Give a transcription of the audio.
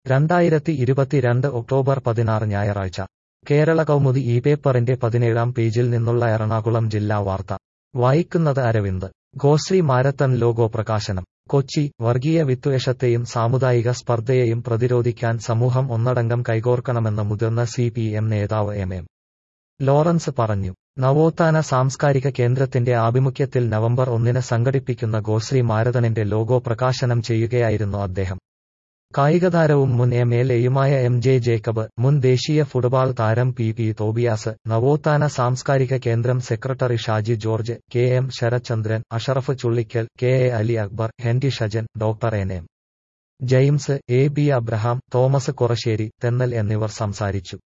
2022 October 16 ഞായറാഴ്ച കേരള കൗമുദി ഈ പേപ്പറിന്റെ 17-ാം പേജിൽ നിന്നുള്ള എറണാകുളം ജില്ലാ വാർത്ത വായിക്കുന്നത് അരവിന്ദ്. ഗോശ്രീ മാരത്തൺ ലോഗോ പ്രകാശനം. കൊച്ചി. വർഗീയ വിദ്വേഷത്തെയും സാമുദായിക സ്പർദ്ധയെയും പ്രതിരോധിക്കാൻ സമൂഹം ഒന്നടങ്കം കൈകോർക്കണമെന്ന് മുതിർന്ന CPM നേതാവ് എം ലോറൻസ് പറഞ്ഞു. നവോത്ഥാന സാംസ്കാരിക കേന്ദ്രത്തിന്റെ ആഭിമുഖ്യത്തിൽ നവംബർ 1-ന് സംഘടിപ്പിക്കുന്ന ഗോശ്രീ മാരത്തണിന്റെ ലോഗോ പ്രകാശനം ചെയ്യുകയായിരുന്നു അദ്ദേഹം. കായികതാരവും മുൻ MLA-യുമായ MJ ജേക്കബ്, മുൻ ദേശീയ ഫുട്ബോൾ താരം PP തോബിയാസ്, നവോത്ഥാന സാംസ്കാരിക കേന്ദ്രം secretary Shaji George, KM Sarathchandran, Ashraf Chullikkal, KA Ali Akbar, Henry Shajan, doctor NM James, AB Abraham, Thomas Korassery, Thennal എന്നിവർ സംസാരിച്ചു.